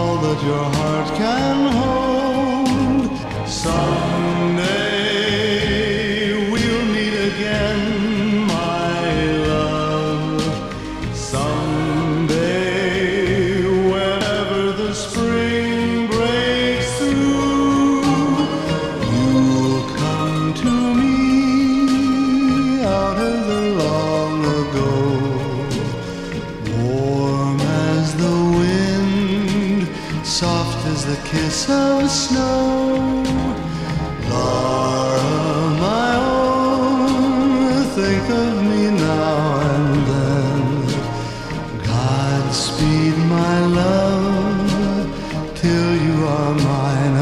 all that your heart can hold. Someday we'll meet again, my love. Someday, whenever the spring breaks through, you'll come to me out of the long ago, warm as the wind, soft as the kiss of snow. Laura, my own, think of me now and then. Godspeed, my love, till you are mine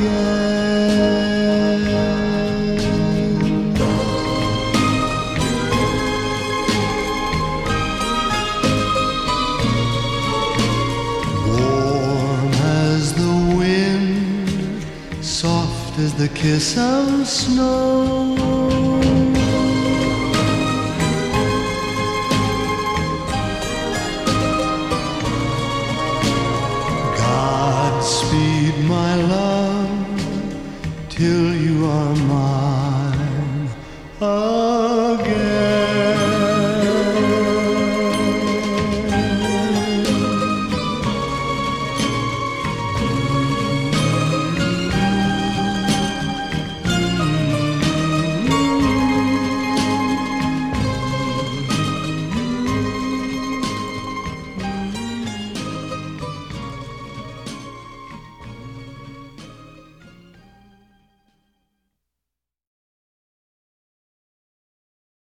again. Warm as the wind, soft as the kiss of snow.